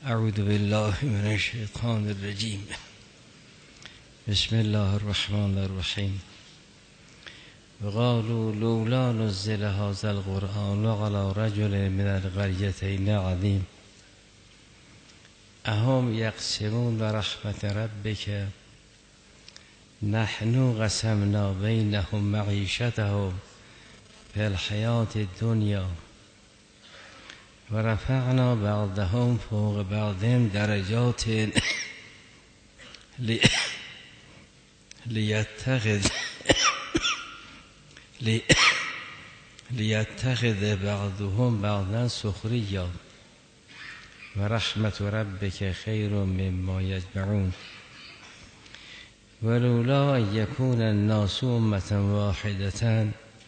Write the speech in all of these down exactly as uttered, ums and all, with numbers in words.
اعوذ بالله من الشیطان الرجیم. بسم الله الرحمن الرحیم. وقالوا لولا نزل هذا القرآن على رجل من القريتين عظیم اهم یقسمون رحمت ربک نحن قسمنا بینهم معیشتهم فی الحیاة الدنیا و رفعنا بعضهم فوق بعض درجات لی لیتخذ لی لیتخذ بعضهم بعضا سخریا و رحمت ربک خیر مما یجمعون ولولا ان یکون الناس امة واحدة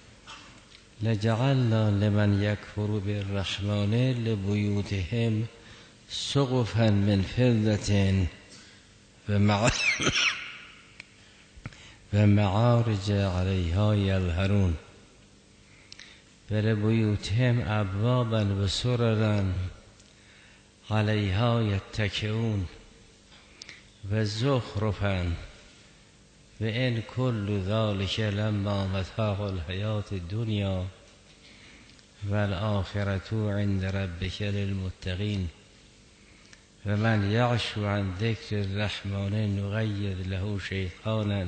لجعلنا لمن یکفر بالرحمن لبیوتهم سقفا من فضة و معارج علیها یظهرون ولبیوتهم ابوابا و سررا علیها یتکئون و زخرفا و ان کل ذلک لما متاع الحیاة الدنیا والآخرة عند ربک للمتقین و من یعش عن ذکر الرحمن نقید له شیطانا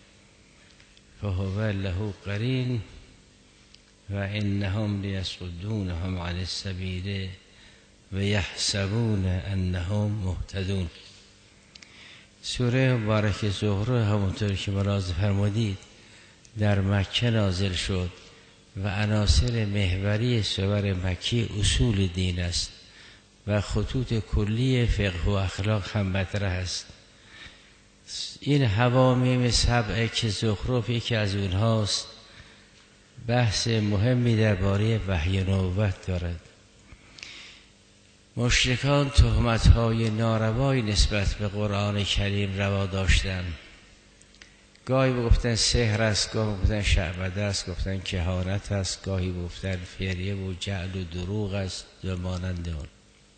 فهو له قرین و انهم لیصدونهم عن السبیل و یحسبون انهم مهتدون. سوره مبارک زهره همونطور که ملاحظه فرمودید در مکه نازل شد و عناصر محوری سور مکی اصول دین است و خطوط کلی فقه و اخلاق هم مطرح است. این حوامیم سبعه که زخرف یکی از اونهاست بحث مهمی درباره وحی نبوت دارد. مشرکان تهمت‌های ناروایی نسبت به قرآن کریم روا داشتند. گاهی گفتن سحر است، گاهی گفتن شعبده است، گفتن کهانت است، گاهی گفتن فریه و جعل و دروغ است و مانند آن.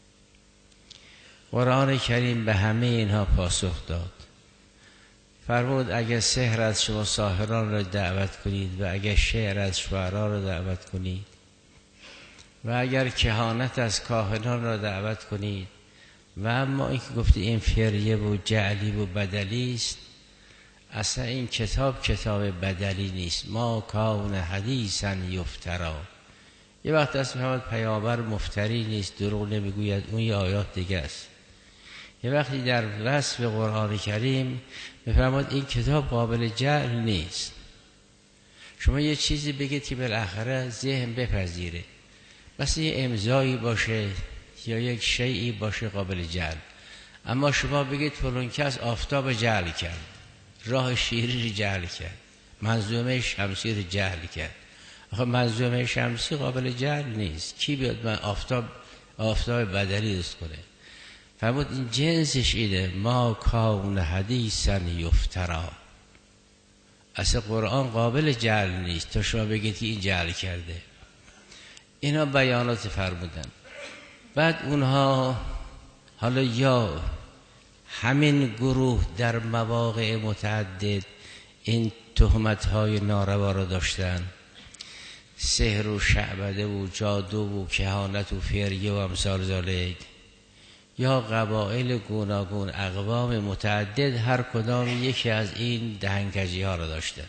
قرآن کریم به همه اینها پاسخ داد. فرمود اگر سحر از شما ساحران را دعوت کنید و اگر شعر از شعرا را دعوت کنید و اگر کهانت از کاهنان را دعوت کنید و اما این که گفته این فریه و جعلی و بدلی است، اصلا این کتاب کتاب بدلی نیست. ما کان حدیثا یفترا. یه وقت از محمد پیامبر مفتری نیست، دروغ نمیگوید، اون یه آیات دیگه است. یه وقتی در وصف قرآن کریم میفرماد این کتاب قابل جعل نیست. شما یه چیزی بگید که بالاخره ذهن بپذیره، بس یه امضایی باشه یا یک شیئی باشه قابل جعل. اما شما بگید فلان کس آفتاب جعل کرد، راه شیری رو جعل کرد، منظومه شمسی رو جعل کرد. آخه منظومه شمسی قابل جعل نیست. کی بیاد من آفتاب آفتاب بدلی درست کنه؟ فرمود این جنسش اینه ما کان حدیثا یفترا. اصلا قرآن قابل جعل نیست تا شما بگید که این جعل کرده. اینا بیانات فرمودن. بعد اونها حالا یا همین گروه در مواقع متعدد این تهمت‌های ناروا را داشتن، سحر و شعبده و جادو و کهانت و فریه و امثال ذالک، یا قبایل گوناگون اقوام متعدد هر کدام یکی از این دهنکجی ها را داشتن.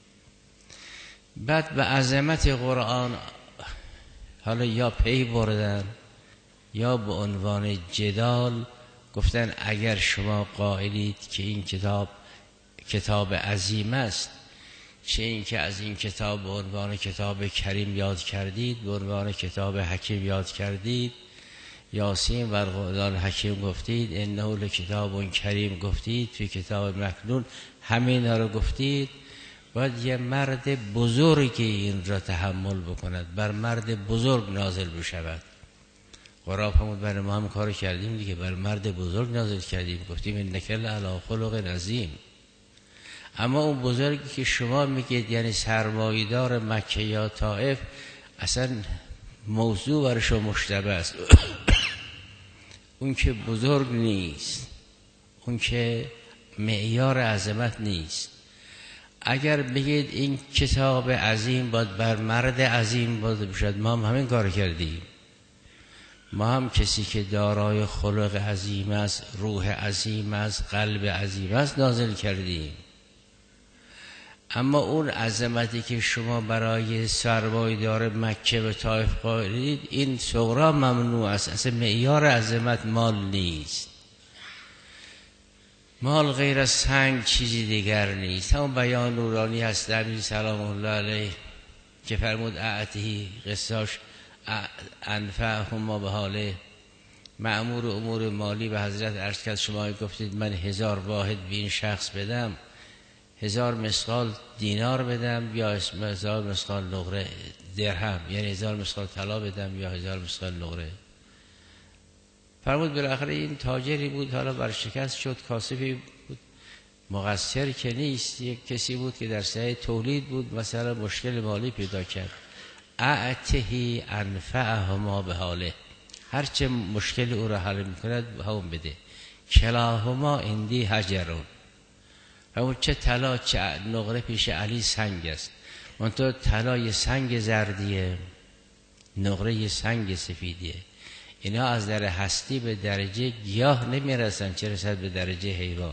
بعد به عظمت قرآن حالا یا پی بردن یا به عنوان جدال گفتن اگر شما قائلید که این کتاب کتاب عظیم است، چه این که از این کتاب به عنوان کتاب کریم یاد کردید، به عنوان کتاب حکیم یاد کردید، یاسین و القرآن حکیم گفتید، انه لکتاب کریم گفتید، توی کتاب مکنون همین ها رو گفتید، باید یه مرد بزرگی این را تحمل بکند، بر مرد بزرگ نازل بشود. قرآن فرمود برای ما هم کار کردیم دیگه، بر مرد بزرگ نازل کردیم، گفتیم انک لعلی خلق عظیم. اما اون بزرگی که شما میگید یعنی سرمایه‌دار مکه یا طائف، اصلا موضوع برای شما مشتبه است. اون که بزرگ نیست، اون که معیار عظمت نیست. اگر بگید این کتاب عظیم باید بر مرد عظیم باید بشد، ما هم همین کار کردیم. ما هم کسی که دارای خلق عظیم است، روح عظیم است، قلب عظیم است نازل کردیم. اما اون عظمتی که شما برای سرمایه‌دار مکه و طائف قائلید، این صغرا ممنوع است. اصلا معیار عظمت مال نیست. مال غیر از سنگ چیزی دیگر نیست. همون بیان نورانی هست امیر سلام الله علیه که فرمود اعطی قصاش انفعهم ما به حاله. مأمور امور مالی به حضرت عرض کرد شما گفتید من هزار واحد به این شخص بدم، هزار مسقال دینار بدم یا هزار مسقال نقره درهم، یعنی هزار مسقال طلا بدم یا هزار مسقال نقره. فرمود بالاخره این تاجری بود، حالا برشکست شد، کاسبی بود، مقصر که نیست، یک کسی بود که در سعی تولید بود، مثلا مشکل مالی پیدا کرد. اعتهی انفعهما به حاله، هرچه مشکل او را حل میکند همون بده. کلاهما اندی حجرون، همون چه طلا چه نقره پیش علی سنگ است. منتها طلا یه سنگ زردیه، نقره یه سنگ سفیدیه. اینا از در هستی به درجه گیاه نمیرسن، چه رسد به درجه حیوان.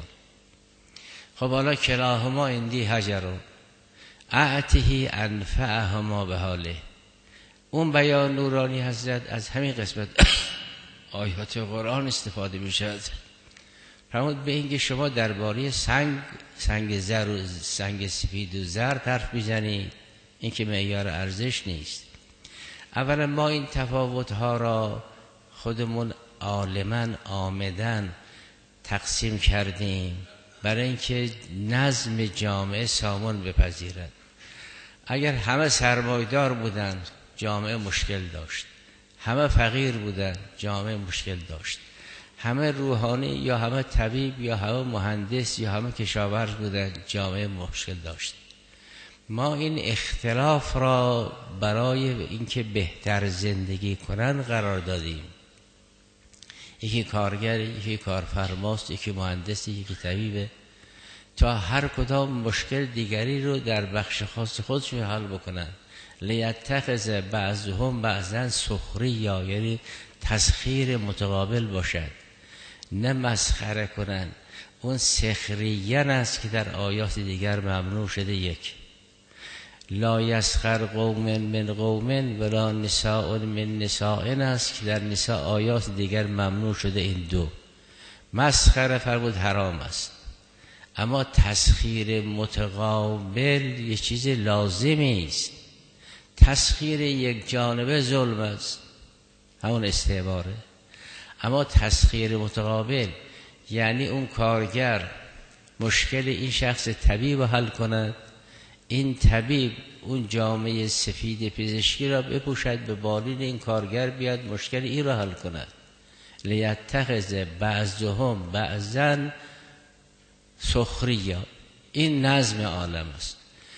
خب حالا کلاهما اندی حجرون اعتهی انفعهما به حاله. اون بیان نورانی حضرت از همین قسمت آیات قرآن استفاده می شود. فرمود به اینکه شما درباره سنگ سنگ زر و سنگ سفید و زر حرف میزنید، این که معیار ارزش نیست. اولا ما این تفاوت ها را خودمون عالماً آمدن تقسیم کردیم برای اینکه نظم جامعه سامان بپذیرد. اگر همه سرمایه‌دار بودن جامعه مشکل داشت، همه فقیر بودن جامعه مشکل داشت، همه روحانی یا همه طبیب یا همه مهندس یا همه کشاورز بودن جامعه مشکل داشت. ما این اختلاف را برای اینکه بهتر زندگی کنن قرار دادیم. یکی کارگر، یکی کارفرماست، یکی مهندس، یکی طبیبه، تا هر کدام مشکل دیگری رو در بخش خاص خودشون حل بکنن. لیتخذ بعضهم بعضا سخریا، یعنی تسخیر متقابل باشد، نه مسخره کنن. اون سخریه است که در آیات دیگر ممنوع شده. یک، لا یسخر قوم من قوم ولا نساء من نساء است که در نساء آیات دیگر ممنوع شده. این دو مسخره فرمود حرام است، اما تسخیر متقابل یه چیز لازمی است. تسخیر یک جانبه ظلم است، همون استعماره. اما تسخیر متقابل یعنی اون کارگر مشکل این شخص طبیب رو حل کند، این طبیب اون جامعه سفید پزشکی را بپوشد، به بالین این کارگر بیاد مشکل این را حل کند. لیتخذ بعضهم بعضا سخریا، این نظم عالم است.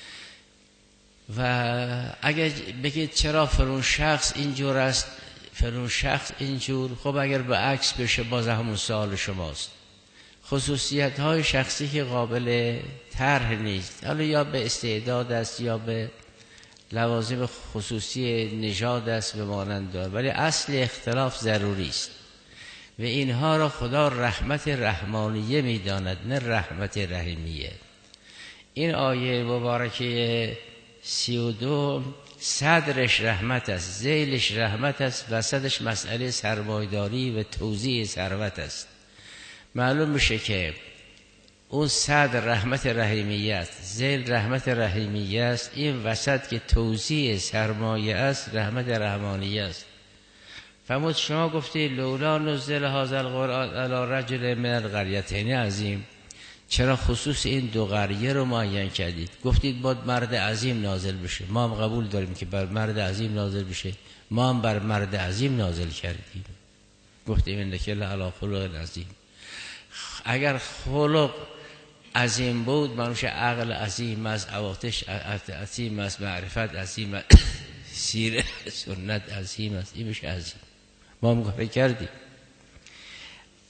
و اگر بگید چرا فرون شخص اینجور است، فرون شخص اینجور، خب اگر به عکس بشه باز همون سوال شماست. خصوصیت های شخصی که قابل طرح نیست، حالا یا به استعداد است یا به لوازم خصوصی نژاد است به مانند دار، ولی اصل اختلاف ضروری است و اینها را خدا رحمت رحمانیه میداند، نه رحمت رحیمیه. این آیه مبارکه سی و دو صدرش رحمت است، ذیلش رحمت است، وسطش مسئله سرمایه‌داری و توزیع ثروت است. معلوم میشه که اون صدر رحمت رحیمیه است، ذیل رحمت رحیمیه است، این وسط که توزیع سرمایه است رحمت رحمانیه است. فرمود شما گفتی لولا نزل هذا القرآن علی رجل من القریتین عظیم، چرا خصوص این دو قریه رو معین کردید؟ گفتید باید مرد عظیم نازل بشه، ما هم قبول داریم که بر مرد عظیم نازل بشه، ما هم بر مرد عظیم نازل کردیم. گفتیم انک لعلی خلق عظیم. اگر خلق عظیم بود منوش عقل عظیم است، عواطش عظیم است، معرفت عظیم است، سیره سنت عظیم است، این میشه عظیم. ما هم کار کردیم.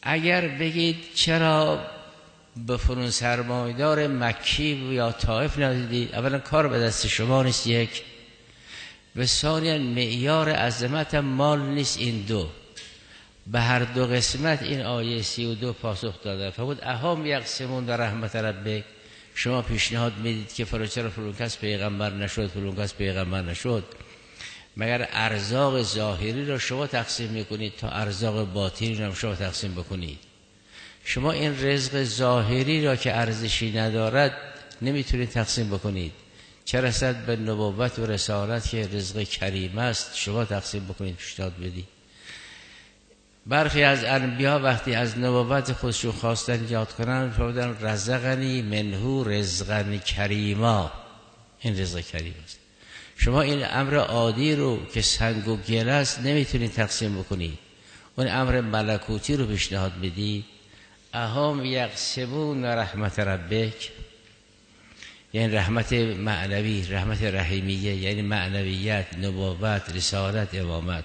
اگر بگید چرا به فنون سرمایه‌دار مکی یا طائف ندیدید، اولا کار به دست شما نیست، یک و ثانیا معیار عظمت مال نیست. این دو به هر دو قسمت این آیه سی و دو پاسخ داده. فرمود اهم یقسمون در رحمت ربک، شما پیشنهاد میدید که فرا چرا فلان کس پیغمبر نشد، فلان کس پیغمبر نشد، مگر ارزاق ظاهری را شما تقسیم میکنید تا ارزاق باطنی را شما تقسیم بکنید؟ شما این رزق ظاهری را که ارزشی ندارد نمیتونید تقسیم بکنید، چه رسد به نبوت و رسالت که رزق کریم است شما تقسیم بکنید، پیشنهاد بدید. برخی از انبیا وقتی از نبوت خودشون خواستن یاد کنن فرمودن رزقنی منهو رزقا کریما، این رزق کریم است. شما این امر عادی رو که سنگ و گل است نمیتونید تقسیم بکنید، اون امر ملکوتی رو پیشنهاد بدید. اهم یقسمون رحمت ربک، یعنی رحمت معنوی، رحمت رحیمیه، یعنی معنویت، نبوت، رسالت، امامت.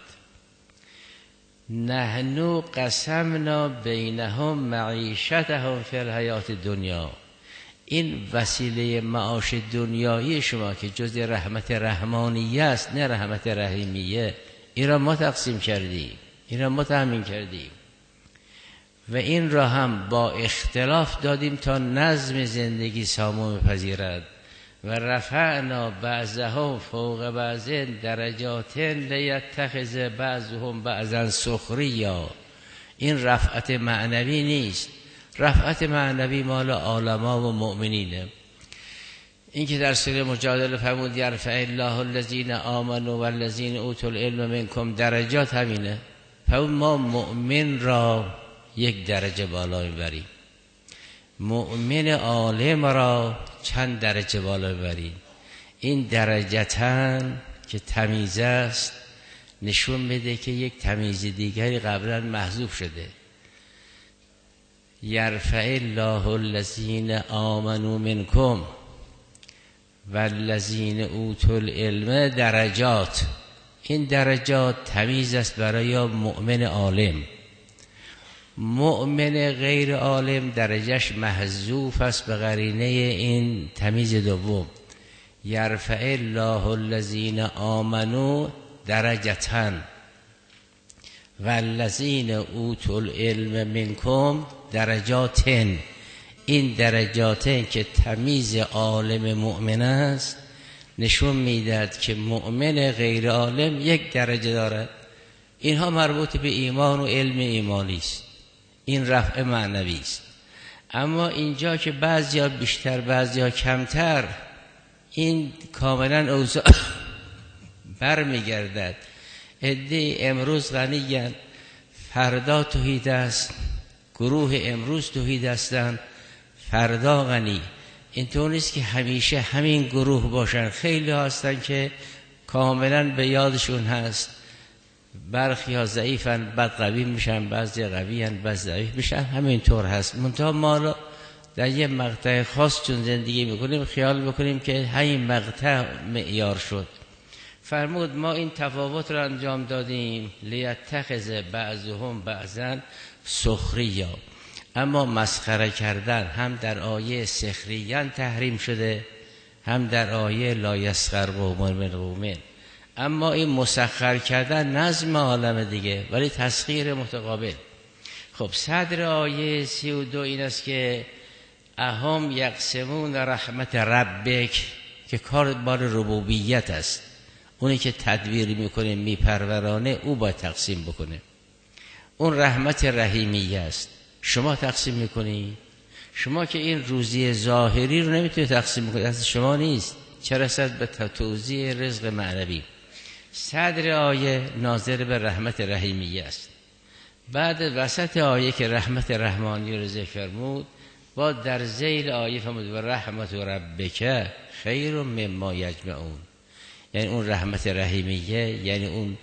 نحنو قسمنا بینهم معیشتهم فی الحیات دنیا، این وسیله معاش دنیایی شما که جز رحمت رحمانیه است نه رحمت رحیمیه، این را ما تقسیم کردیم، این را ما تامین کردیم و این را هم با اختلاف دادیم تا نظم زندگی سامون بپذیرد. و رفعنا بعضهم فوق بعض درجات لیتخذ بعضهم بعضا سخریا، این رفعت معنوی نیست، رفعت معنوی مال عالما و مؤمنینه. این که در سوره مجادله فرمود یرفع الله الذین آمنوا والذین اوتوا العلم منکم درجات، همینه. فرمود ما مؤمن را یک درجه بالا میبریم، مؤمن عالم را چند درجه بالا میبریم. این درجتن که تمیز است نشون بده که یک تمیز دیگری قبلا محذوف شده. یرفع الله الذین آمنوا منکم والذین اوتوا العلم درجات، این درجات تمیز است برای مؤمن عالم. مؤمن غیر عالم درجش محذوف است به قرینه این تمیز دوم. یرفع الله الذین آمنوا درجتن والذین اوتوا العلم منکم درجاتن، این درجاتن که تمیز عالم مؤمن است نشون میدهد که مؤمن غیر عالم یک درجه دارد. اینها مربوط به ایمان و علم ایمانی است، این رفع معنوی است. اما اینجا که بعضیا بیشتر بعضیا کمتر، این کاملا اوضاع برمیگردد. عده امروز غنی‌اند، فردا توحید است، گروه امروز توحید هستند، فردا غنی. اینطور نیست که همیشه همین گروه باشن، خیلی هستن که کاملا به یادشون هست. برخی ها ضعیفن بعد قوی میشن، بعضی قوی هن بعضی ضعیف میشن، همینطور هست. منتها ما در یه مقطع خاص چون زندگی میکنیم خیال میکنیم که همین مقطع معیار شد. فرمود ما این تفاوت را انجام دادیم لیتخذ بعضهم بعضا سخریا، اما مسخره کردن هم در آیه سخریان تحریم شده، هم در آیه لا یسخر قوم من قوم. اما این مسخر کردن نظم عالم دیگه، ولی تسخیر متقابل. خب صدر آیه سی و دو این است که اهم یقسمون رحمت ربک، که کار بار ربوبیت است، اونی که تدبیر میکنه میپرورانه او باید تقسیم بکنه. اون رحمت رحیمیه است، شما تقسیم میکنی. شما که این روزی ظاهری رو نمیتونی تقسیم بکنی، از شما نیست، چه رسد به توزیع رزق معنوی. صدر آیه ناظر به رحمت رحیمیه است. بعد وسط آیه که رحمت رحمانی رو ذکر فرمود، با در ذیل آیه فرمود و رحمت ربک خیر مما یجمعون، یعنی اون رحمت رحیمیه، یعنی اون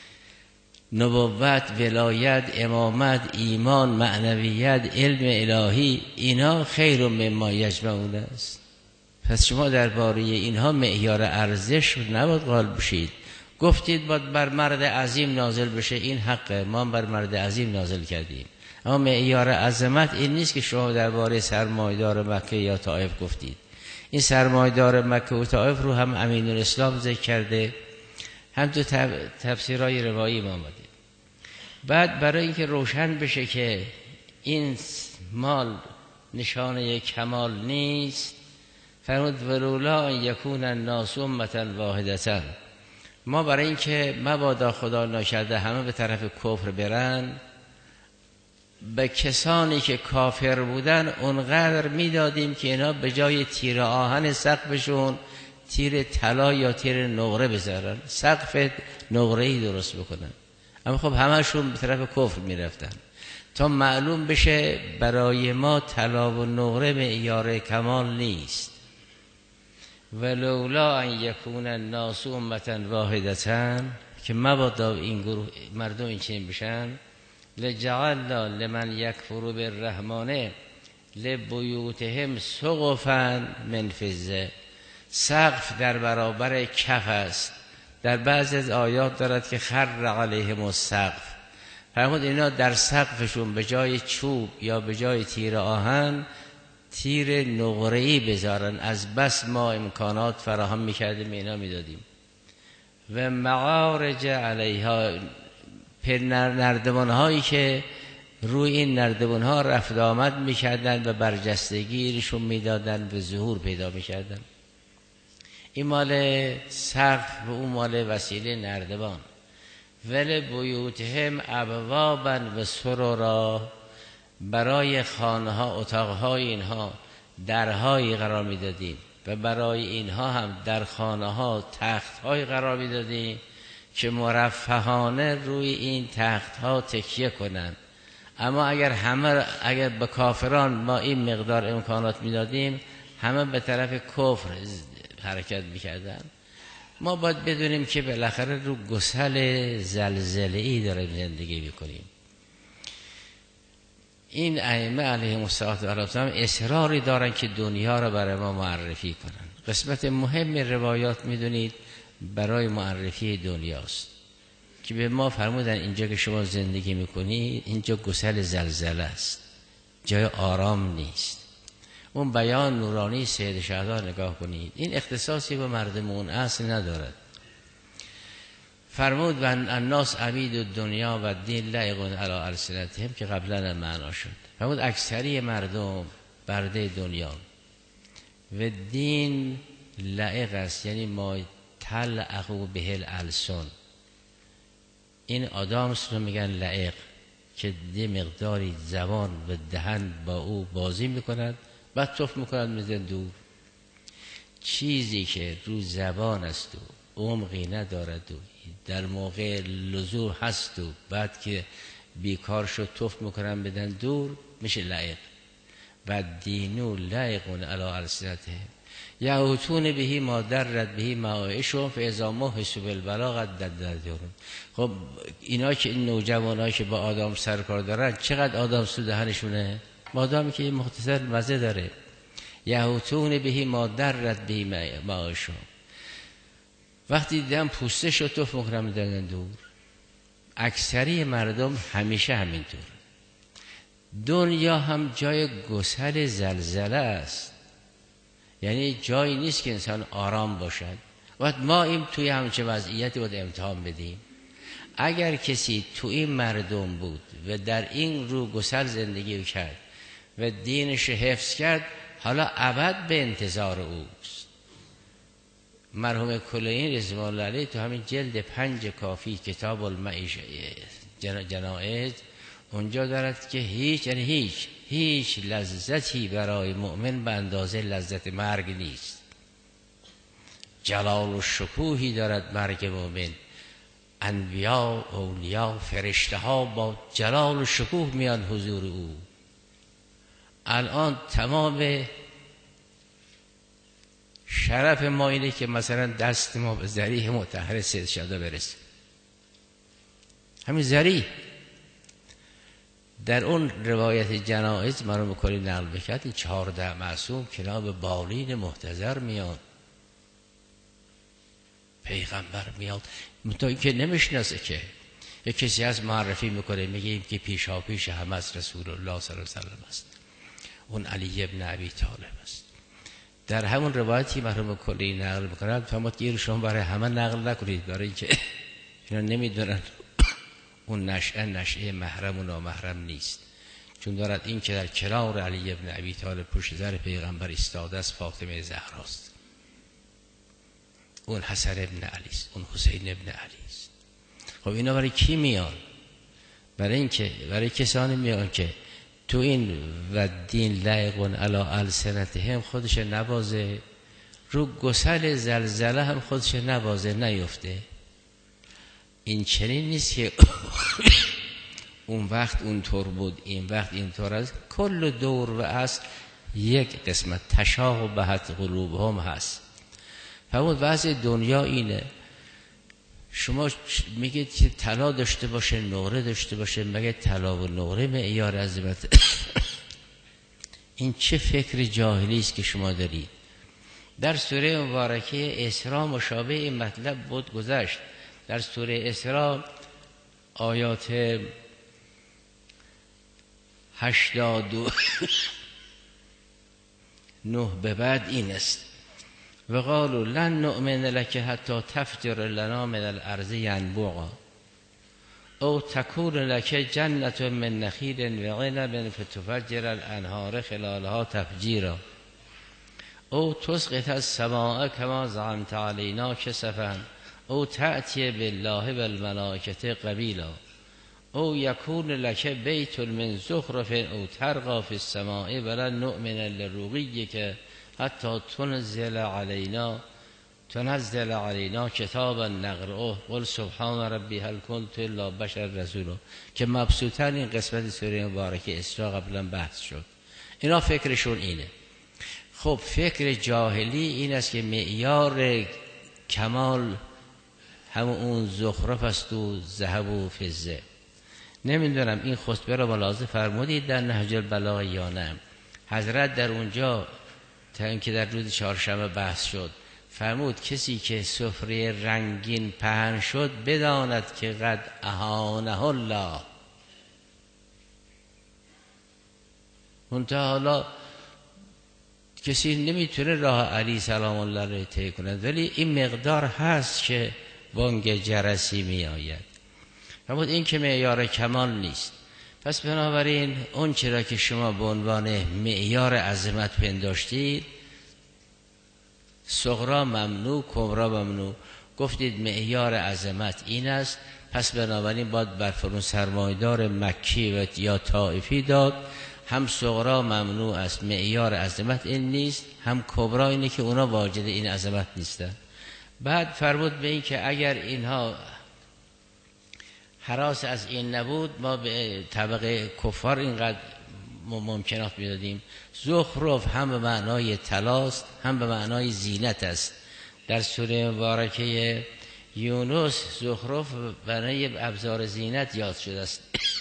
نبوت، ولایت، امامت، ایمان، معنویت، علم الهی، اینا خیر مما یجمعون است. پس شما درباره اینها معیار ارزش نباید قائل بشید. گفتید باید بر مرد عظیم نازل بشه، این حقه، ما بر مرد عظیم نازل کردیم، اما معیار عظمت این نیست که شما درباره سرمایه‌دار مکه یا طائف گفتید. این سرمایه‌دار مکه و طائف رو هم امین الاسلام ذکر کرده، هم تو تفسیرهای روایی ما آمده. بعد برای اینکه روشن بشه که این مال نشانه کمال نیست، فرمود ولولا ان یکون الناس امة واحدة، ما برای اینکه مبادا خدا ناکرده همه به طرف کفر برن، به کسانی که کافر بودن اونقدر میدادیم که اینا به جای تیر آهن سقفشون تیر طلا یا تیر نقره بذارن، سقف نقره‌ای درست بکنن. اما خب همشون به طرف کفر میرفتن تا معلوم بشه برای ما طلا و نقره معیار کمال نیست. ولولا ان یکون الناس امة واحدة، که مبادا این گروه مردم این چنین بشن، لجعلنا لمن یکفر بالرحمن لبیوتهم سقفا من فضة. سقف در برابر کف است. در بعضی از آیات دارد که خر علیهم السقف، فرمود اینا در سقفشون به جای چوب یا به جای تیر آهن تیر نقره‌ای بذارن، از بس ما امکانات فراهم میکردیم اینا میدادیم. و معارج علیها، نردبان هایی که روی این نردبان ها رفت آمد میکردن و برجستگیشون میدادن و ظهور پیدا میکردن. این مال سقف و اون مال وسیله نردبان. ول بیوتهم ابوابا و سرورا، برای خانه ها اتاق های اینها درهایی قرار میدادیم و برای اینها هم در خانه ها تخت های قرار میدادیم که مرفهانه روی این تخت ها تکیه کنند. اما اگر همه اگر به کافران ما این مقدار امکانات میدادیم، همه به طرف کفر حرکت میکردن. ما باید بدونیم که بالاخره رو گسل زلزله‌ای داریم زندگی میکنیم. این ائمه علیهم السلام اصراری دارن که دنیا رو برای ما معرفی کنن. قسمت مهم روایات میدونید برای معرفی دنیاست که به ما فرمودن اینجا که شما زندگی میکنید اینجا گسل زلزله است، جای آرام نیست. اون بیان نورانی سید شهدا نگاه کنید، این اختصاصی به مردم اون اصل ندارد. فرمود و الناس عبید الدنیا و دین لایق علی السنتهم، که قبلا معنا شد. فرمود اکثری مردم برده دنیا و دین لایق است، یعنی ما تلعقو به الالسن. این آدامس رو میگن لایق که ده مقداری زبان و دهن با او بازی میکند، بعد توف میکند میزن دور. چیزی که رو زبان است و عمقی ندارد و در موقع لزوم هست و بعد که بیکار شد توف میکنن بدن دور، میشه لایق. و دینو لایقون علی السنته یعوتون بهی ما درد بهی معایشون فاذا محسوا بالبلاغ دددون. خب اینا که این نوجوانایی که با آدم سرکار دارن چقدر آدم سو دهنشونه، مادامی که این مختصر مزه داره. یعوتون بهی ما درد بهی معایشون، وقتی دیدم پوسته شد توف میکنن میدن دور. اکثری مردم همیشه همینطور. دنیا هم جای گسل زلزله است، یعنی جایی نیست که انسان آرام باشد. وقت ما این توی همچه وضعیتی باید امتحان بدیم. اگر کسی توی این مردم بود و در این رو گسل زندگی کرد و دینش حفظ کرد، حالا ابد به انتظار اوست. مرحوم کلینی رضوان الله علیه تو همین جلد پنج کافی کتاب المعیشه جنایز اونجا دارد که هیچ یعنی هیچ هیچ لذتی برای مؤمن به اندازه لذت مرگ نیست. جلال و شکوهی دارد مرگ مؤمن. انبیا، اولیا، فرشته ها با جلال و شکوه میان حضور او. الان تمام شرف ما اینه که مثلا دست ما به ذریح مطهر سید شهدا برسه. همین ذریح در اون روایت جنائز مرحوم کلی نقل بکرد، این چهارده معصوم کناب بالین محتضر میاد، پیغمبر میاد، متایی که نمیشناسه که یا کسی از معرفی میکنه میگه این که پیشا پیش همه از رسول الله صلی الله علیه و است، اون علی ابن ابی طالب است. در همون روایتی مرحوم کلی نقل میکنند فرمود که شما برای همه نقل نکنید، برای اینکه اینا نمیدونن اون نشأه نشأه محرم و نامحرم نیست، چون دارد این که در کنار علی ابن ابی طالب پشت سر پیغمبر ایستاده است فاطمه زهراست، اون حسن ابن علی است، اون حسین ابن علی است. خب اینا برای کی میان؟ برای اینکه برای کسانی میان که تو این و دین لایقون علی السنتهم خودش نبازه، رو گسل زلزله هم خودش نبازه نیفته. این چنین نیست که اون وقت اون طور بود این وقت این طور است. کل دور و اصل یک قسمت تشابهت قلوبهم هست. فرمود وضع دنیا اینه، شما میگید که طلا داشته باشه نقره داشته باشه، مگه طلا و نقره معیار عظمت؟ این چه فکر جاهلی است که شما دارید؟ در سوره مبارکه اسراء مشابه این مطلب بود گذشت. در سوره اسراء آیات هشتاد و نه به بعد این است: و قالوا لن نؤمن لك حتى تفجر لنا من الارض ينبوعا او تكون لك جنة من نخيل وعنب فتفجر الانهار خلالها تفجيرا او تسقط السماء كما زعمت علينا كسفا او تأتي بالله والملائكة قبيلا او يكون لك بيت من زخرف او ترقى في السماء ولن نؤمن لرقيك حتی تنزل علینا تنزل علینا کتابا نقرأه قل سبحان ربی هل کنت الا بشر رسولا، که مبسوطاً این قسمت سوره مبارکه اسراء قبلا بحث شد. اینا فکرشون اینه. خب فکر جاهلی این است که معیار کمال همون اون زخرف است و ذهب و فضه. نمیدونم این خطبه را ملاحظه فرمودید در نهج البلاغه یا نه؟ حضرت در اونجا تا اینکه در روز چهارشنبه بحث شد فرمود کسی که سفره رنگین پهن شد بداند که قد اهانه الله. منتها حالا کسی نمیتونه راه علی سلام الله رو طی کند، ولی این مقدار هست که بانگ جرسی می آید. فرمود این که معیار کمال نیست. پس بنابراین اون چرا که شما به عنوان معیار عظمت پنداشتید، صغرا ممنوع کبرا ممنوع، گفتید معیار عظمت این است، پس بنابراین باید بر فرون سرمایدار مکی و یا طائفی داد. هم صغرا ممنوع است، معیار عظمت این نیست، هم کبرا اینه که اونا واجد این عظمت نیستن. بعد فرمود به این که اگر اینها هراس از این نبود ما به طبقه کفار اینقدر ممکنات میدادیم. زخرف هم به معنای طلاست هم به معنای زینت است. در سوره مبارکه یونس زخرف برای ابزار زینت یاد شده است.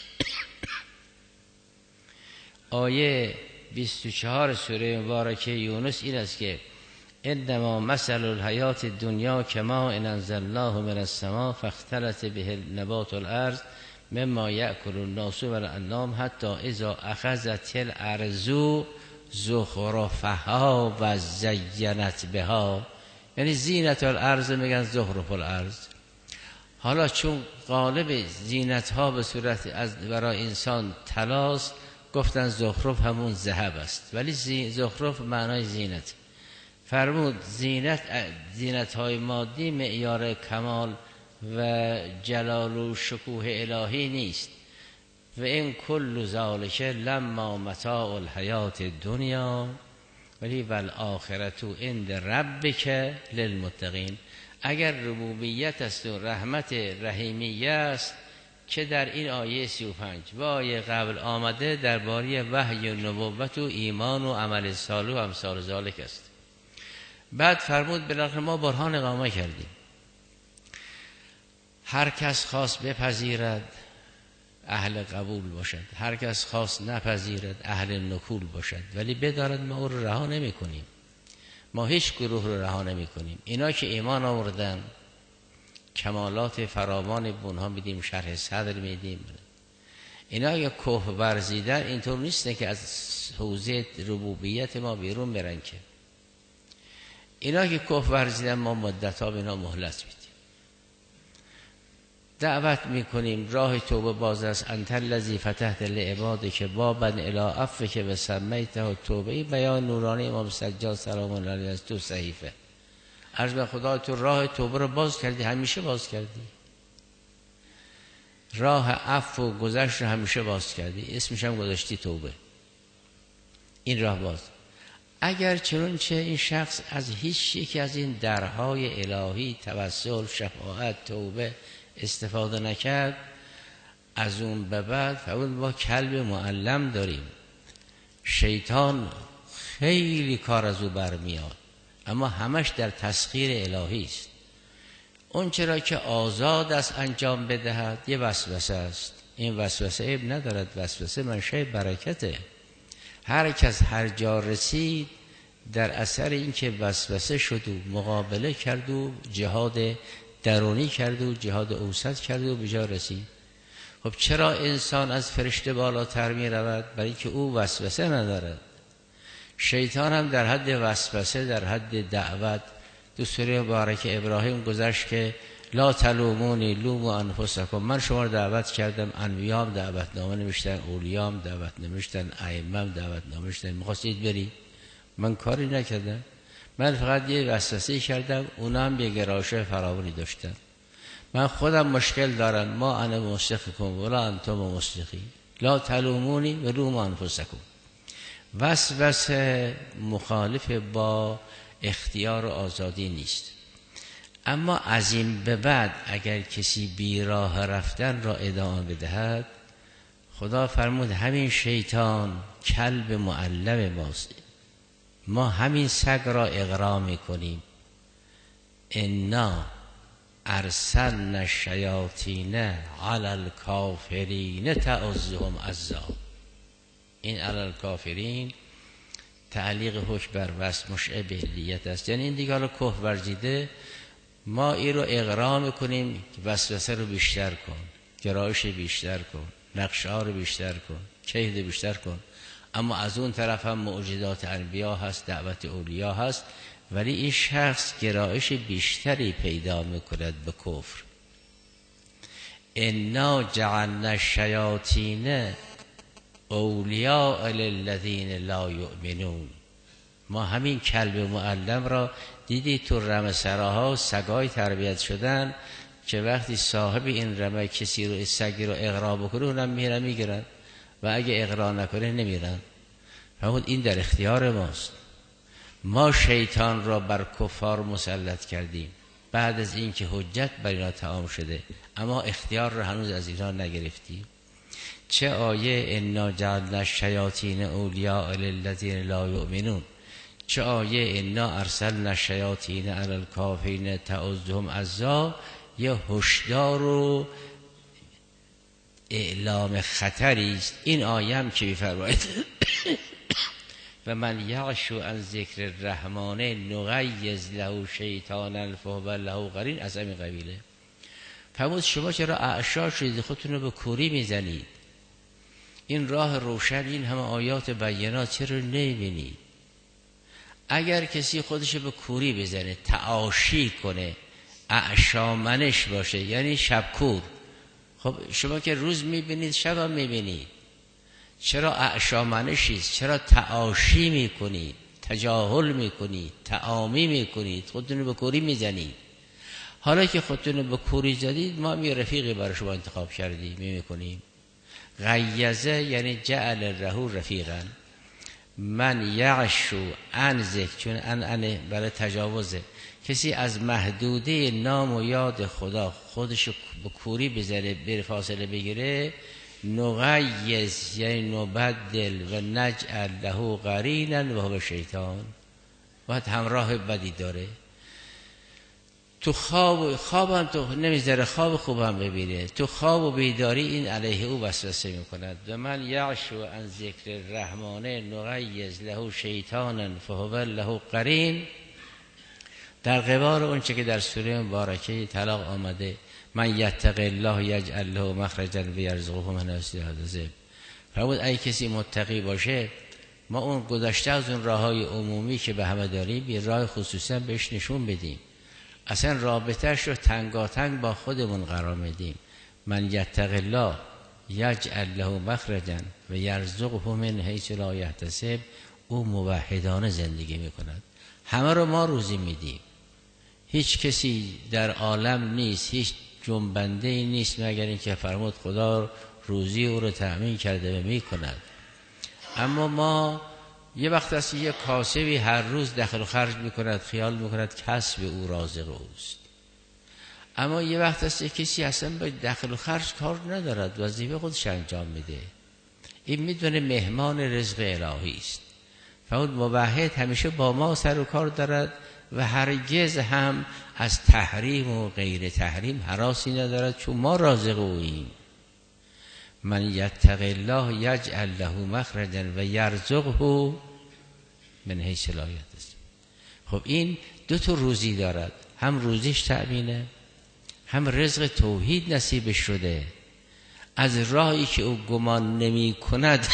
آیه بیست و چهار سوره مبارکه یونس این است که انما مثل الحیات الدنیا کما ان انزلناه من السماء فاختلط به نبات الارض مما یأکل الناس والانعام حتی اذا اخذت الارض زخرفها و زینت بها، یعنی زینت الارض میگن زخرف الارض. حالا چون غالب زینت ها به صورت از برای انسان طلاست گفتن زخرف همون ذهب است، ولی زخرف معنای زینت. فرمود زینت زینت های مادی معیار کمال و جلال و شکوه الهی نیست. و این کل ذالک لما متاع الحیات الدنیا ولی والآخرت عند ربک للمتقین. اگر ربوبیت است و رحمت رحیمیه است که در این آیه سی و پنج و آیه قبل آمده درباره وحی و نبوت و ایمان و عمل صالح و امثال ذالک است. بعد فرمود بالاخره ما برهان اقامه کردیم، هر کس خواست بپذیرد اهل قبول باشد، هر کس خواست نپذیرد اهل نکول باشد، ولی بدارد ما او رو رها نمی کنیم. ما هیچ گروه رو رها نمی کنیم. اینا که ایمان آوردن کمالات فراوان به اونها میدیم، شرح صدر میدیم. اینا اگه که ورزیدن اینطور نیست که از حوزه ربوبیت ما بیرون برن، که اینا که که ورزیدن ما مدت‌ها به اینا مهلت میدیم، دعوت میکنیم راه توبه باز است. انت الذی فتحت لعباده که بابا الی عفوک و سمیته توبه. بیان نورانی امام سجاد سلام الله علیه از تو صحیفه. عرض به خدا تو راه توبه رو باز کردی، همیشه باز کردی، راه عفو و گذشت رو همیشه باز کردی، اسمش هم گذاشتی توبه. این راه باز. اگر چنانچه این شخص از هیچ یکی از این درهای الهی توسل، شفاعت، توبه استفاده نکرد، از اون به بعد فقط با کلب معلم داریم. شیطان خیلی کار از او برمیاد، اما همش در تسخیر الهی است. اون چرا که آزاد است انجام بدهد یه وسوسه است. این وسوسه عیب ندارد، وسوسه منشأ برکته. هر کس هر جا رسید در اثر این که وسوسه شد و مقابله کرد و جهاد درونی کرد و جهاد اوسط کرد و به جا رسید. خب چرا انسان از فرشته بالاتر می رود؟ برای اینکه او وسوسه ندارد. شیطان هم در حد وسوسه، در حد دعوت. تو سوره مبارک ابراهیم گذشت که لا تلومونی لوموا انفسکم، من شما رو دعوت کردم، انبیام دعوتنامه نوشتن، اولیام دعوت نوشتن، ائمه دعوتنامه نوشتن، می‌خواستید بری، من کاری نکردم، من فقط یه وسوسه کردم، اونا هم یه گرایش فراوانی داشتن. من خودم مشکل دارم، ما انا مصدقکم ولا انتم مصدقین، لا تلومونی و لوموا انفسکم. وسوسه مخالف با اختیار و آزادی نیست. اما از این به بعد اگر کسی بی راه رفتن را ادامه بدهد، خدا فرمود همین شیطان کلب معلم ماست. ما همین سگ را اغرا میکنیم. انا ارسلنا الشیاطین علی الکافرین تعزهم عزا. این علی الکافرین تعلیق حکم بر وصف مشعر به علیت است. یعنی این دیگه حالا که ورزیده، ما این رو اغرا میکنیم که وسوسه رو بیشتر کن، گرایش بیشتر کن، نقشه ها رو بیشتر کن، کید بیشتر کن. اما از اون طرف هم معجزات انبیا هست، دعوت اولیا هست، ولی این شخص گرایش بیشتری پیدا میکند به کفر. انا جعلنا الشیاطین اولیاء للذین لا یؤمنون. ما همین کلب معلم را دیدی تو رمه سراها سگای تربیت شدن که وقتی صاحب این رمه کسی رو سگی رو اغرا بکنه اونم میرن میگیرن و اگه اغرا نکنه نمیرن. فرمود این در اختیار ماست. ما شیطان را بر کفار مسلط کردیم بعد از این که حجت بر اینا تمام شده، اما اختیار را هنوز از اینا نگرفتیم. چه آیه انا جعلنا الشیاطین اولیاء للذین لا یؤمنون، چه آیه انا ارسلنا الشیاطین علی الکافرین تعزهم عزا. یه هشدار و اعلام خطری است. این آیه هم که می‌فرماید و من یعش عن ذکر الرحمن نغیظ له شیطانا فهو له قرین، از همین قبیله. فرمود شما چرا اعشار شدید، خودتون رو به کوری میزنید؟ این راه روشن، این همه آیات بینات چرا نمیبینید؟ اگر کسی خودش به کوری بزنه، تعاشی کنه، اعشامنش باشه، یعنی شبکور، خب شما که روز میبینید شب هم میبینید، چرا اعشامنشید؟ چرا تعاشی میکنید، تجاهل میکنید، تعامی میکنید، خودتون رو به کوری میزنید؟ حالا که خودتون رو به کوری زدید، ما می رفیقی برای شما انتخاب کردیم میکنیم. غیزه یعنی جعل له رفیقا. من یعشو عن ذکر، چون ان ان برای تجاوزه، کسی از محدوده نام و یاد خدا خودش به کوری بزنه، بر فاصله بگیره، نغیظ یعنی نبدل و نجعل له قرینا و هو شیطان، باید همراه بدی داره. تو خواب خواب هم تو نمیذاره خواب خوب هم ببینه، تو خواب و بیداری این علیه او وسوسه میکند. و من یعشو عن ذکر الرحمن نغیظ له شیطانا فهو له قرین. در قبال اون چه که در سوره مبارکه طلاق آمده، من یتق الله یجعل له مخرجا و یرزقه من حیث لا یحتسب. فرمود ای کسی متقی باشه، ما اون گذشته از اون راههای عمومی که به همه داریم یه راه خصوصی بهش نشون بدیم، اصلا رابطهش رو تنگاتنگ با خودمون قرار میدیم. من یتق الله یجعل له مخرجا و یرزقه من حیث لا یحتسب. او موحدانه زندگی میکند، همه رو ما روزی میدیم، هیچ کسی در عالم نیست، هیچ جنبنده ای نیست مگر اینکه فرمود خدا روزی او رو تأمین کرده و میکند. اما ما یه وقت است یه کاسبی هر روز دخل و خرج میکند، خیال میکند کسب او رازق اوست. اما یه وقت است کسی اصلا به دخل و خرج کار ندارد، وظیفه خودش انجام میده، این میدونه مهمان رزق الهی است. فرمود موحد همیشه با ما سر و کار دارد و هرگز هم از تحریم و غیر تحریم هراسی ندارد، چون ما رازق اوییم. من یتق الله یجعل له مخرجا و یرزقه من حیث لا یحتسب. خب این دو تا روزی دارد، هم روزیش تأمینه، هم رزق توحید نصیبش شده. از راهی که او گمان نمی کند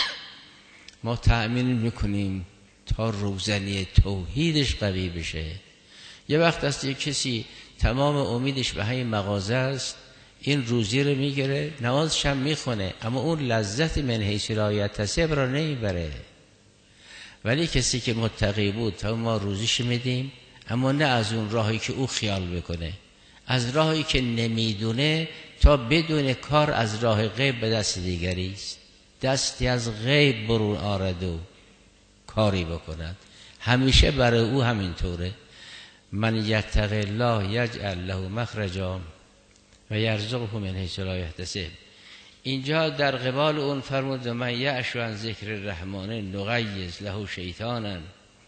ما تأمین میکنیم تا روزنی توحیدش قوی بشه. یه وقت است یک کسی تمام امیدش به همین مغازه است، این روزی رو میگیره، نمازش هم میخونه، اما اون لذت من حیث لا یحتسب را نمیبره. ولی کسی که متقی بود تا ما روزیش میدیم، اما نه از اون راهی که او خیال میکنه، از راهی که نمیدونه، تا بدون کار از راه غیب به دست دیگری است، دستی از غیب برون آرد و کاری بکند. همیشه برای او همینطوره. من یتق الله یجعل له مخرجا و یرزقه من حیث لا یحتسب. اینجا در قبال اون فرمود من یعش عن ذکر الرحمن نغیظ له شیطانا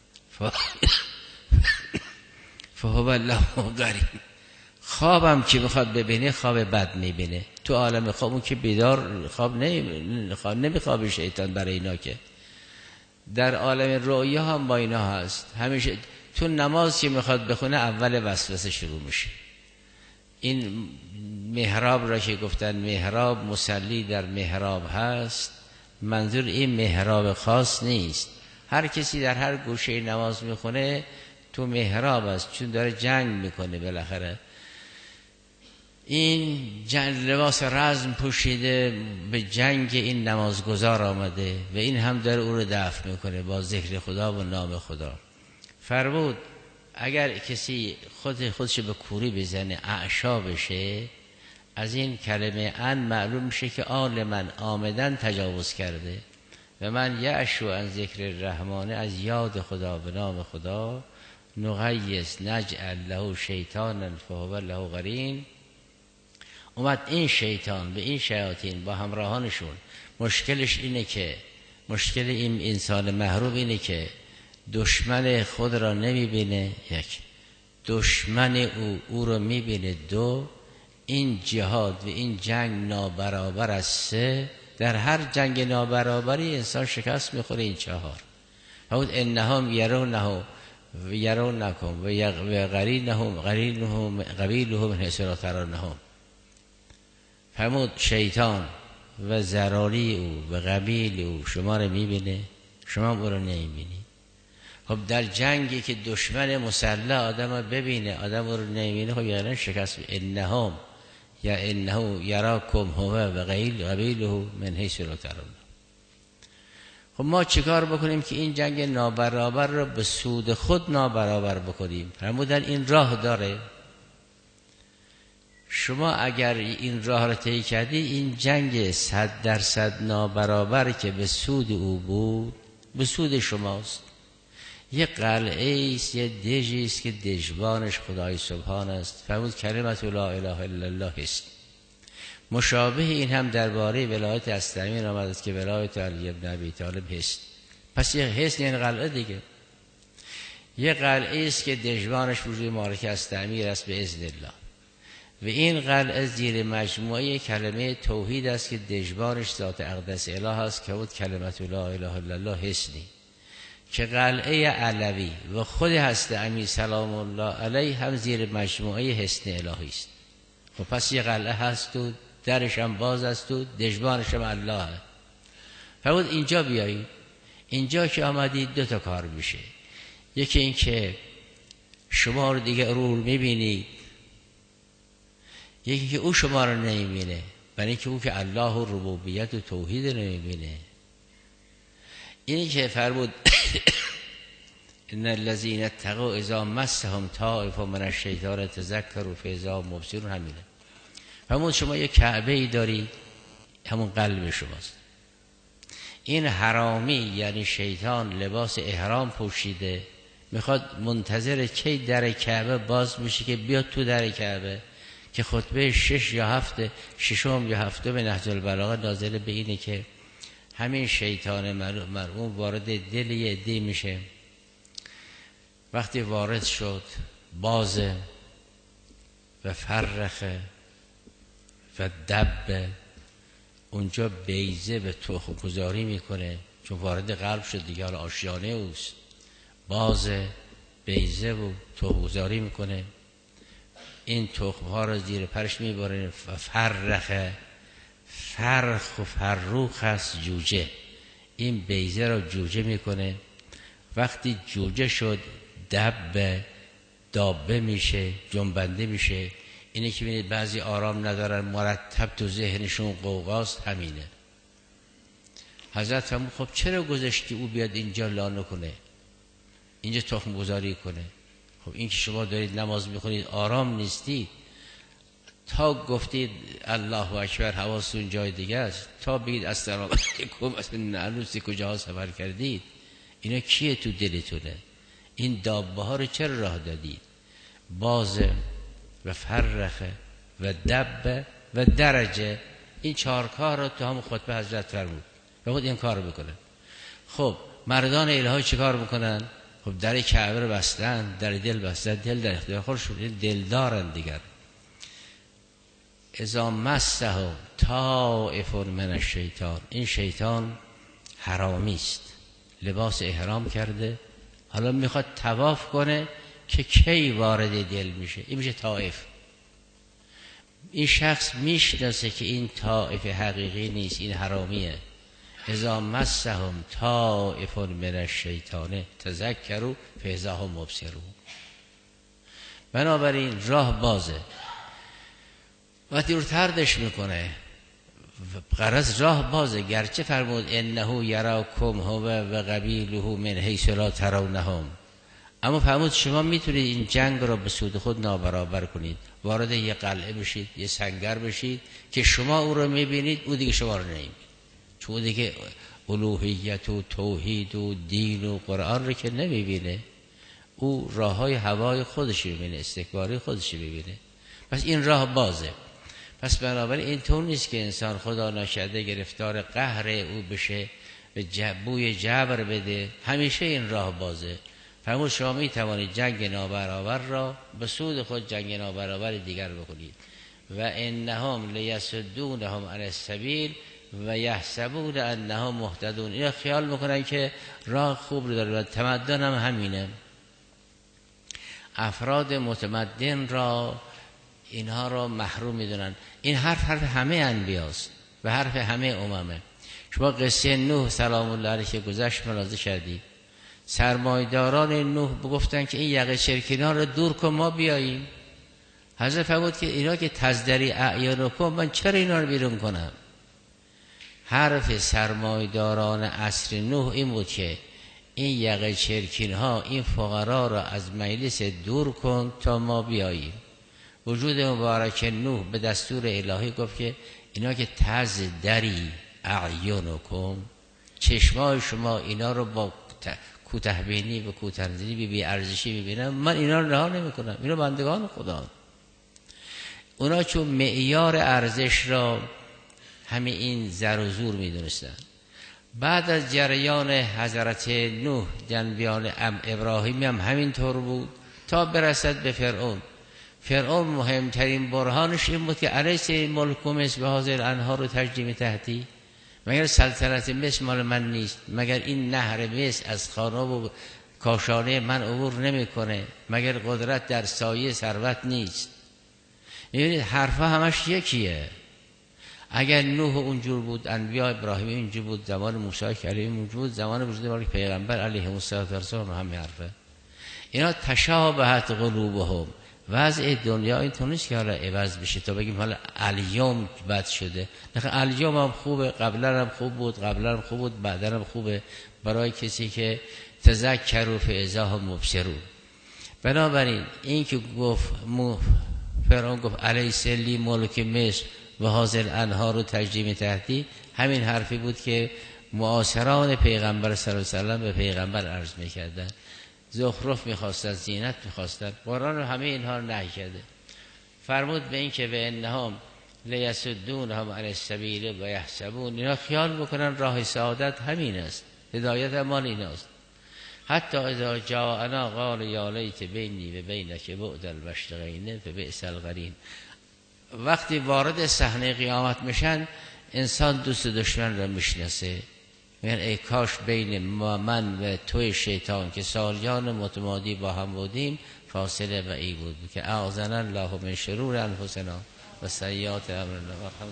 فهو له قرین. خوابم که بخواد ببینه خواب بد میبینه. تو عالم خواب اون که بیدار خواب نمیخوابه شیطان برای اینا، که در عالم رؤیا هم با اینا هست. همیشه تو نماز که میخواد بخونه اول وسوسه شروع میشه. این محراب را که گفتن محراب مصلی در محراب هست، منظور این محراب خاص نیست، هر کسی در هر گوشه نماز میخونه تو محراب است، چون داره جنگ میکنه. بالاخره این جنگ لباس رزم پوشیده به جنگ این نمازگزار آمده و این هم داره او رو دفع میکنه با ذکر خدا و نام خدا. فرمود اگر کسی خود خودش به کوری بزنه اعشا بشه، از این کلمه ان معلوم میشه که آل من آمدن تجاوز کرده. و من یعشو عن ذکر الرحمن، از یاد خدا به نام خدا، نغیظ نجعل له شیطانا فهو له قرین. اومد این شیطان به این شیاطین با همراهانشون، مشکلش اینه که مشکل این انسان محروم اینه که دشمن خود را نمیبینه، یک دشمن او او رو میبینه، دو این جهاد و این جنگ نابرابر از، سه در هر جنگ نابرابری انسان شکست میخوره، این چهار. فرمود انهم یرونه و یرونکم و قرینهم قرینهم قبیلهم من حیث لا ترونهم. فرمود شیطان و ضراری او و قبیل او شما رو میبینه، شما او رو نمیبینید. خب در جنگی که دشمن مسلح آدم رو ببینه، آدم رو نمیبینه، خب یعنی شکست. انهم یا انه یراکم هو و قبیله من حیث لا ترون. خب ما چیکار بکنیم که این جنگ نابرابر رو به سود خود نابرابر بکنیم؟ فرمودن این راه داره. شما اگر این راه را طی کردی، این جنگ صد درصد نابرابر که به سود او بود به سود شماست. یه قلعه است، یه دژی است که دژبانش خدای سبحان است. فرمود کلمت لا اله الا الله است. مشابه این هم درباره ولایت اسلمی آمده است که ولایت علی بن ابی طالب هست. پس یه هست یعنی قلعه دیگه. یه قلعه است که دژبانش روز معرکه اسلمی است به اذن الله. و این قلعه زیر مجموعه کلمه توحید است که دژبانش ذات اقدس اله است که بود کلمت لا اله الا الله هستی. که قلعه علوی و خود هست امین سلام الله علیه هم زیر مجموعه حصن الهی است. خب پس یه قلعه هست و درش هم باز است و دژبانش هم الله هست. فرمود اینجا بیایید. اینجا که آمدید دو تا کار میشه. یکی این که شما رو دیگه رو میبینید، یکی که او شما رو نمیبینه، برای اینکه او که الله و ربوبیت و توحید رو نمیبینه. اینی که فرمود ان الذين اتقوا اذا مسهم طائف من الشیطان تذکروا فاذا هم مبصرون. همینه. فرمود شما یه کعبه ای داری، همون قلب شماست. این حرامی یعنی شیطان لباس احرام پوشیده، میخواد منتظر کی در کعبه باز میشه که بیاد تو در کعبه، که خطبه شش یا هفت ششم یا هفتم نهج البلاغه نازل به اینه که همین شیطان مرعوب وارد دل یه عده میشه. وقتی وارد شد بازه و فرخه و دبه، اونجا بیزه به تخم گذاری میکنه، چون وارد قلب شد دیگه، حالا آشیانه اوست. بازه بیزه و تخم گذاری میکنه، این تخم ها رو زیر پرش میباره و فرخه. فرخ و فروخ هست جوجه، این بیزه رو جوجه میکنه. وقتی جوجه شد دبه دابه میشه، جنبنده میشه. اینه که ببینید بعضی آرام ندارن، مرتب تو ذهنشون قوقاست. همینه. حضرت فرمود خب چرا گذاشتی او بیاد اینجا لانه کنه، اینجا تخم گذاری کنه؟ خب این که شما دارید نماز میخونید آرام نیستی، تا گفتید الله اکبر حواستون جای دیگه است، تا بگید السلام علیکم اصلا نعلوسی کجاها سفر کردید. اینا کیه تو دلتونه؟ این دابه ها رو چرا راه دادید؟ بازه و فرخه و دبه و درجه، این چهار کار رو تو هم خطبه حضرت فرمود بخود این کار رو بکنن. خب مردان الهی چه کار میکنن؟ خب در کعبه رو بستن، در دل بستن، دل در اختیار خودشون، دل دارن دیگر. اذا مسه طائف من الشیطان، این شیطان حرامی است، لباس احرام کرده، حالا میخواد طواف کنه که کی وارد دل میشه، این میشه طائف. این شخص میشناسه که این طائف حقیقی نیست، این حرامیه. اذا مسهم طائف من الشیطان تذکروا فاذا هم مبصرون. بنابراین راه بازه. وقتی رو تردش میکنه غرض راه بازه، گرچه فرمود انه یراکم هو و قبیله من حیث لا ترونهم، اما فرمود شما میتونید این جنگ رو به سود خود نابرابر کنید، وارد یه قلعه بشید، یه سنگر بشید که شما او رو میبینید، او دیگه شما رو نمیبینید، چون دیگه الوهیت و توحید و دین و قرآن رو که نمیبینه، او راه های هوای خودش رو میبینه، استکباری خودش رو میبینه. پس این راه بازه. پس بنابراین این طور نیست که انسان خدا ناشده گرفتار قهر او بشه، به بوی جبر بده، همیشه این راه بازه. فرمود شما می توانید جنگ نابرابر را به سود خود جنگ نابرابر دیگر بکنید. و انهم لیصدونهم عن السبیل و یحسبون انهم مهتدون، اینا خیال میکنن که راه خوب رو داره. و تمدن هم همینه، افراد متمدن را اینها را محروم میدونن. این حرف حرف همه انبیاست و حرف همه اممه. شما قصه نوح سلام الله علیه که گذشت ملاحظه کردید، سرمایداران نوح بگفتن که این یقه چرکینا رو دور کن ما بیاییم. حضرت فرمود که اینا که تزدری اعیانکم، من چرا اینا رو بیرون کنم؟ حرف سرمایداران عصر نوح این بود که این یقه چرکین ها، این فقرا را از مجلس دور کن تا ما بیاییم. وجود مبارک نوح به دستور الهی گفت که اینا که تزدری اعیانکم، چشمای شما اینا رو با کوته بینی و کوتاه‌بینی بی ارزشی ببینن، من اینا رو رها نمی‌کنم، اینا بندگان خدا. اونا چون معیار ارزش را همین این زر و زور می‌دونستن. بعد از جریان حضرت نوح جنبیان ابراهیمی هم همین طور بود تا برسد به فرعون. فرعون مهمترین برهانش این بود که الیس ملک مصر و هذه الانهار تجری من تحتی، مگر سلطنت مصر مال من نیست؟ مگر این نهر مصر از خانه و کاشانه من عبور نمیکنه؟ مگر قدرت در سایه ثروت نیست؟ میبینید حرفا همش یکیه. اگر نوح اونجور بود، انبیاء ابراهیم اونجور بود، زمان موسی کلیم اونجور بود، زمان وجود پیغمبر علیه السلام هم حرفه. اینا تشابهت قلوبهم. وضع دنیا این نیست که حالا عوض بشه تا بگیم حالا الیوم بد شده. نه، الیوم هم خوبه، قبلا هم خوب بود، قبلا هم خوب بود، بعدا هم خوبه برای کسی که تذکروا فاذا هم مبصرون. بنابراین این که گفت فرعون گفت الیس لی ملک مصر و هذه الانهار رو تجریم تحتی، همین حرفی بود که معاصران پیغمبر صلی الله علیه و سلم به پیغمبر عرض میکردن. زخرف میخواستن، زینت میخواستن. قرآن همه اینها رو نهی کرده. فرمود به این که به انهم لیسدونهم عن السبیل و یحسبون، اینا خیال بکنن راه سعادت همین است، هدایت مال ایناست. حتی اذا جاءنا قال یا لیت بینی و بینک بعد المشرقین فبئس القرین. وقتی وارد صحنه قیامت میشن انسان دوست دشمن را میشناسه. یعنی ای کاش بین ما من و توی شیطان که سالیان متمادی با هم بودیم فاصله بعید بود که اعاذنا الله من شرور انفسنا و سیئات اعمالنا.